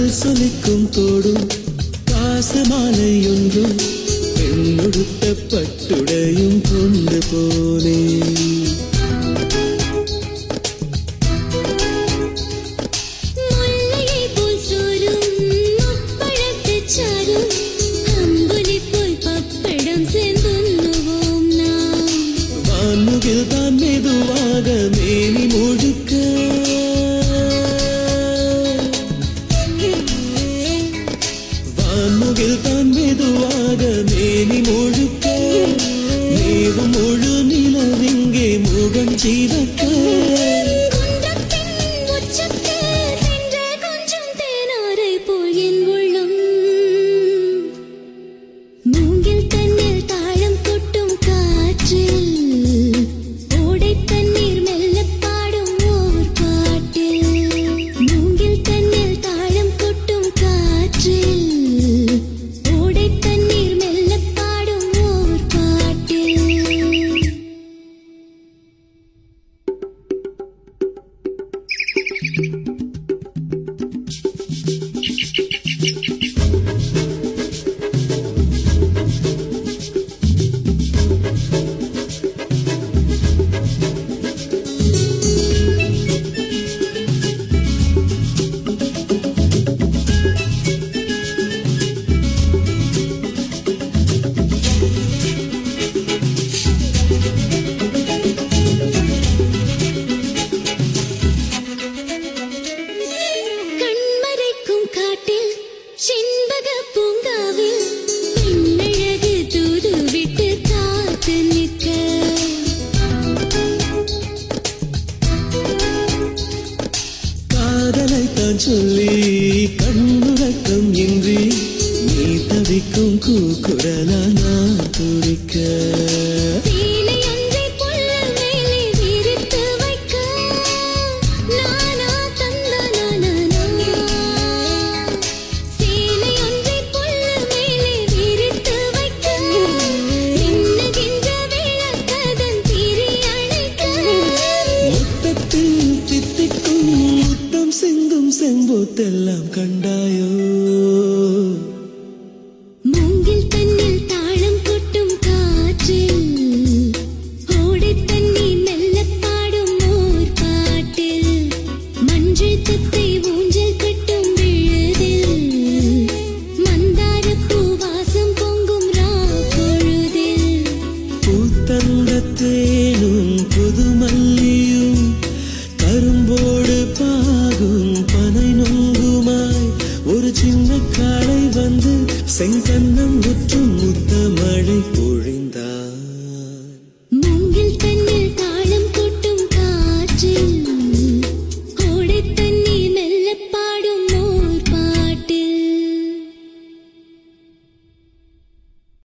சொலிக்கும் தோடும் பாசமாலை ஒன்றும் பெண்ணுடுத்த பட்டுடையும் கொண்டு போனேன். வான்முகில் தான் மெதுவாக மேனி முழுக்க வான்முகில் தான் மெதுவாக மேனி முழுக்க மேவும் முழு நிலவிங்கே முகம் சீவக்க சொல்லி கண்ணுறக்கம் இன்றி நீ தவிக்கும் கூக்குரலா நான் துடிக்க செம்போத்தெல்லாம் கண்டாயோ மூங்கில் தன்னில் தாளம் கொட்டும் காற்றில் ஓடை தண்ணீர் மெல்ல பாடும் ஓர் பாட்டில் மஞ்சள் குத்தை ஊஞ்சல் கட்டும் விழுதில் மந்தார பூவாசம் பொங்கும் ராப்பொழுதில் பூத்தந்த தேனும் புது மல்லியும் கரும்போடு பாகும் பனை நொங்குமாய் ஒரு சின்ன காளை வந்து செங்கன்னம் உற்று